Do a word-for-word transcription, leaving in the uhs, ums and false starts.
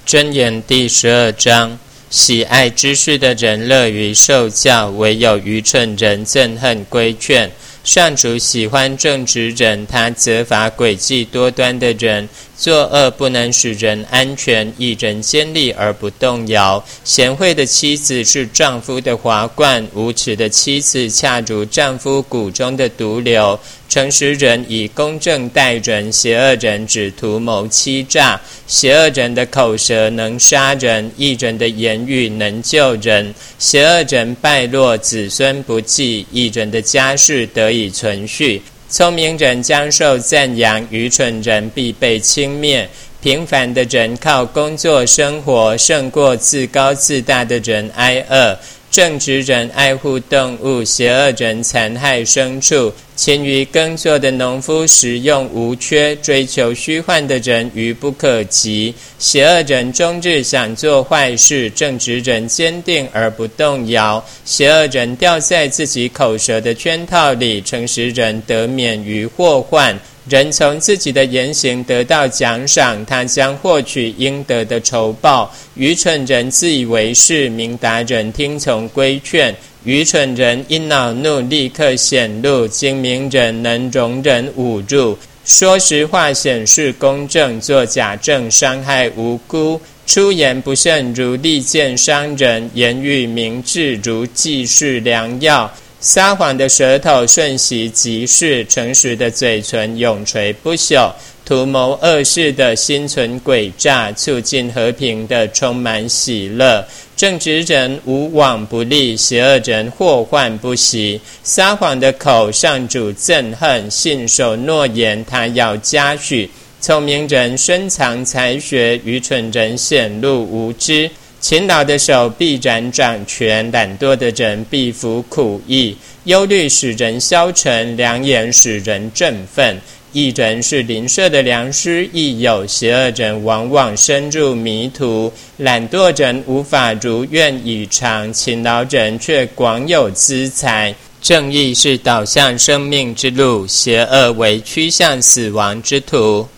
箴言第十二章，喜爱知识的人乐于受教，唯有愚蠢人憎恨规劝。上主喜欢正直人，他责罚诡计多端的人。作恶不能使人安全，一人坚立而不动摇。贤惠的妻子是丈夫的华冠，无耻的妻子恰如丈夫骨中的毒瘤。诚实人以公正待人，邪恶人只图谋欺诈。邪恶人的口舌能杀人，义人的言语能救人。邪恶人败落，子孙不继，义人的家世得以存续。聪明人将受赞扬，愚蠢人必被轻蔑。平凡的人靠工作生活，胜过自高自大的人挨饿。正直人爱护动物，邪恶人残害牲畜。勤于耕作的农夫食用无缺，追求虚幻的人愚不可及。邪恶人终日想做坏事，正直人坚定而不动摇。邪恶人掉在自己口舌的圈套里，诚实人得免于祸患。人从自己的言行得到奖赏，他将获取应得的酬报。愚蠢人自以为是，明达人听从规劝。愚蠢人因恼怒立刻显露，精明人能容忍侮辱。说实话显示公正，作假证伤害无辜。出言不慎如利剑伤人，言语明智如济世良药。撒谎的舌头瞬息即逝，诚实的嘴唇永垂不朽。图谋恶事的心存诡诈，促进和平的充满喜乐。正直人无往不利，邪恶人祸患不息。撒谎的口上主憎恨，信守诺言他要嘉许。聪明人深藏才学，愚蠢人显露无知。勤劳的手必然掌权，懒惰的人必服苦役。忧虑使人消沉，良言使人振奋。义人是邻舍的良师益友，邪恶人往往深入迷途。懒惰人无法如愿以偿，勤劳人却广有资财。正义是导向生命之路，邪恶为趋向死亡之途。